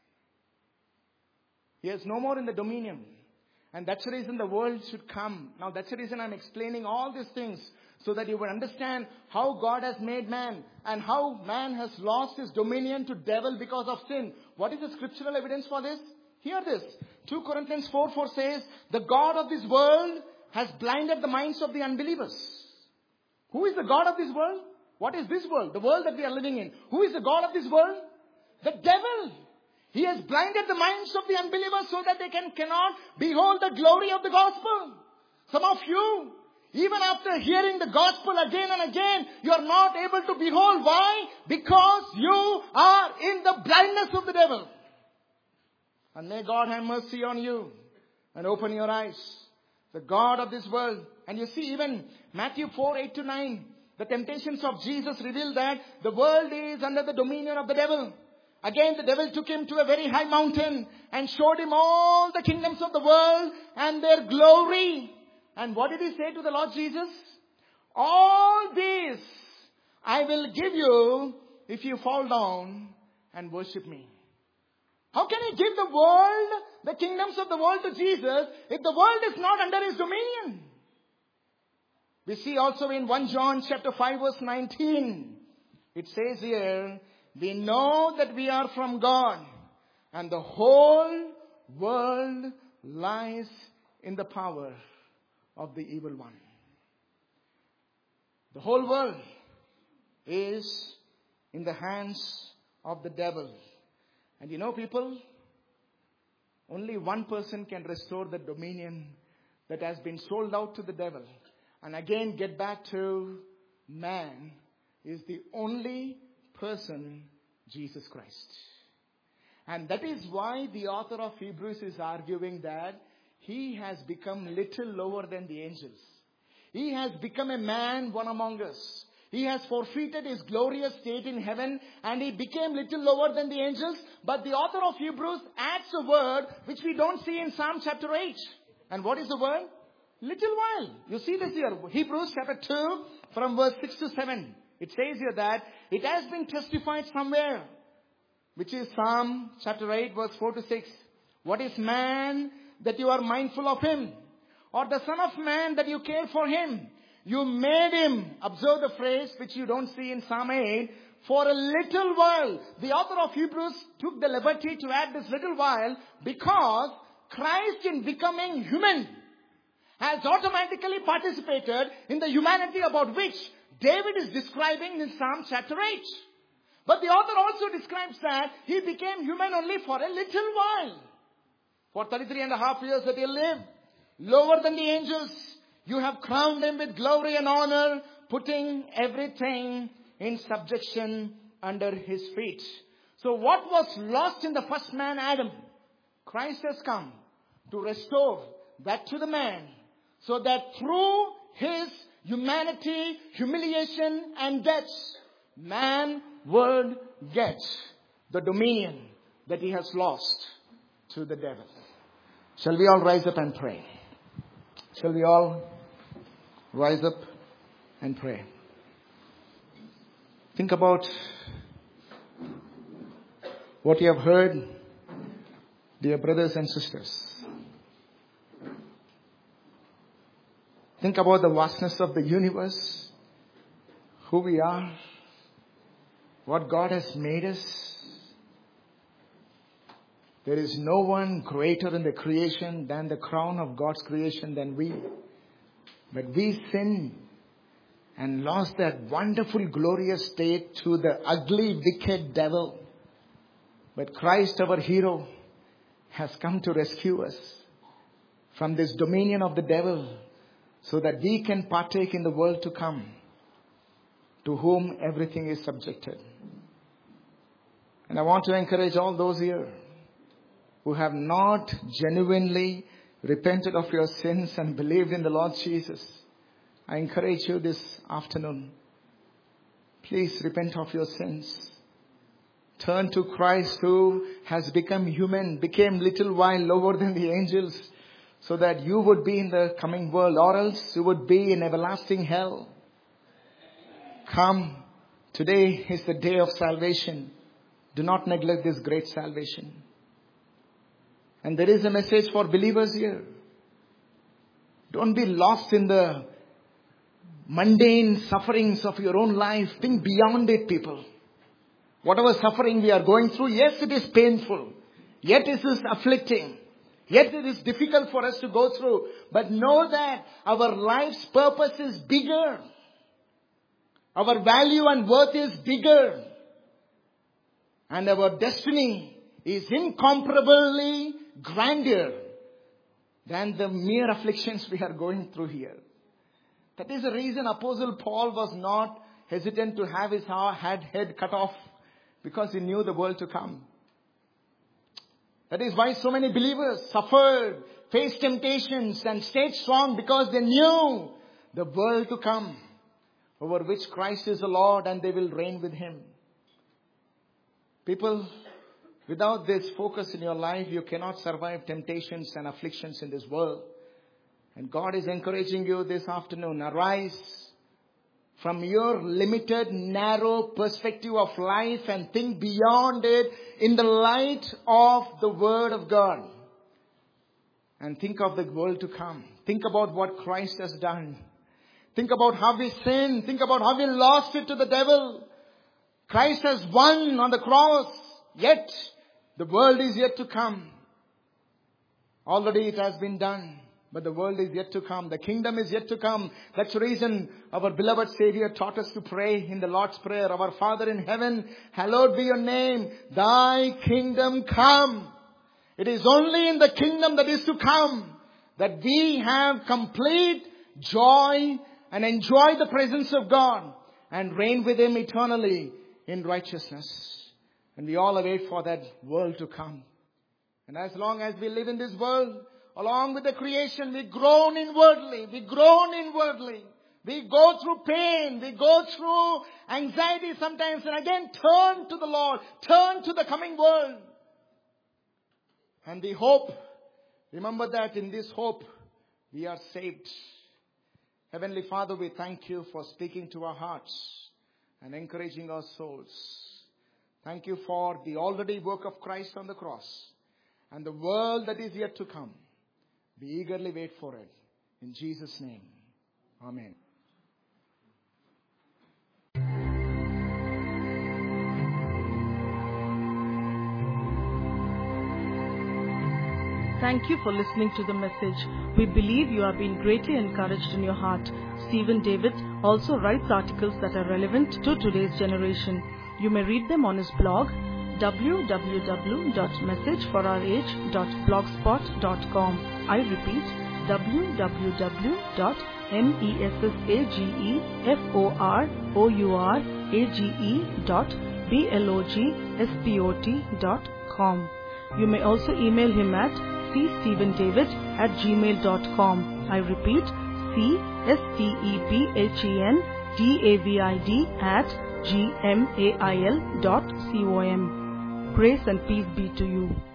He is no more in the dominion. And that's the reason the world should come. Now that's the reason I'm explaining all these things, so that you will understand how God has made man and how man has lost his dominion to devil because of sin. What is the scriptural evidence for this? Hear this. two Corinthians four four says, the God of this world has blinded the minds of the unbelievers. Who is the God of this world? What is this world? The world that we are living in. Who is the God of this world? The devil. He has blinded the minds of the unbelievers so that they can cannot behold the glory of the gospel. Some of you, even after hearing the gospel again and again, you are not able to behold. Why? Because you are in the blindness of the devil. And may God have mercy on you and open your eyes. The God of this world. And you see, even Matthew four, eight to nine, the temptations of Jesus reveal that the world is under the dominion of the devil. Again, the devil took him to a very high mountain and showed him all the kingdoms of the world and their glory. And what did he say to the Lord Jesus? All this I will give you if you fall down and worship me. How can he give the world, the kingdoms of the world to Jesus, if the world is not under his dominion? We see also in First John chapter five verse nineteen. It says here, we know that we are from God, and the whole world lies in the power of the evil one. The whole world is in the hands of the devil. And you know, people, only one person can restore the dominion that has been sold out to the devil and again get back to man, is the only person, Jesus Christ. And that is why the author of Hebrews is arguing that he has become little lower than the angels. He has become a man, one among us. He has forfeited his glorious state in heaven and he became little lower than the angels. But the author of Hebrews adds a word which we don't see in Psalm chapter eight. And what is the word? Little while. You see this here. Hebrews chapter two from verse six to seven. It says here that it has been testified somewhere, which is Psalm chapter eight verse four to six. What is man that you are mindful of him? Or the son of man that you care for him? You made him, observe the phrase which you don't see in Psalm eight, for a little while. The author of Hebrews took the liberty to add this little while because Christ in becoming human has automatically participated in the humanity about which David is describing in Psalm chapter eight. But the author also describes that he became human only for a little while. For thirty-three and a half years that he lived, lower than the angels, you have crowned him with glory and honor, putting everything in subjection under his feet. So what was lost in the first man, Adam, Christ has come to restore that to the man, so that through his humanity, humiliation and death, man would get the dominion that he has lost to the devil. Shall we all rise up and pray? Shall we all rise up and pray? Think about what you have heard, dear brothers and sisters. Think about the vastness of the universe, who we are, what God has made us. There is no one greater in the creation than the crown of God's creation than we. But we sinned and lost that wonderful, glorious state to the ugly, wicked devil. But Christ, our hero, has come to rescue us from this dominion of the devil, so that we can partake in the world to come, to whom everything is subjected. And I want to encourage all those here who have not genuinely repented of your sins and believed in the Lord Jesus. I encourage you this afternoon, please repent of your sins. Turn to Christ, who has become human, became little while lower than the angels, so that you would be in the coming world, or else you would be in everlasting hell. Come, today is the day of salvation. Do not neglect this great salvation. And there is a message for believers here. Don't be lost in the mundane sufferings of your own life. Think beyond it, people. Whatever suffering we are going through, yes, it is painful. Yet it is afflicting. Yet it is difficult for us to go through. But know that our life's purpose is bigger. Our value and worth is bigger. And our destiny is incomparably grander than the mere afflictions we are going through here. That is the reason Apostle Paul was not hesitant to have his head, head cut off, because he knew the world to come. That is why so many believers suffered, faced temptations and stayed strong, because they knew the world to come, over which Christ is the Lord and they will reign with him. People, without this focus in your life, you cannot survive temptations and afflictions in this world. And God is encouraging you this afternoon. Arise from your limited, narrow perspective of life and think beyond it in the light of the Word of God. And think of the world to come. Think about what Christ has done. Think about how we sinned. Think about how we lost it to the devil. Christ has won on the cross. Yet the world is yet to come. Already it has been done. But the world is yet to come. The kingdom is yet to come. That's the reason our beloved Savior taught us to pray in the Lord's Prayer. Our Father in heaven, hallowed be your name. Thy kingdom come. It is only in the kingdom that is to come that we have complete joy and enjoy the presence of God and reign with Him eternally in righteousness. And we all await for that world to come. And as long as we live in this world, along with the creation, we groan inwardly. We groan inwardly. We go through pain. We go through anxiety sometimes. And again, turn to the Lord. Turn to the coming world. And we hope. Remember that in this hope, we are saved. Heavenly Father, we thank you for speaking to our hearts and encouraging our souls. Thank you for the already work of Christ on the cross and the world that is yet to come. We eagerly wait for it. In Jesus' name, amen. Thank you for listening to the message. We believe you have been greatly encouraged in your heart. Stephen David also writes articles that are relevant to today's generation. You may read them on his blog, w w w dot message for our age dot blogspot dot com. I repeat, w w w dot messageforage dot blogspot dot com. You may also email him at c stephen david at gmail dot com. I repeat, c s t e p h e n d a v i d at gmail dot com. Grace and peace be to you.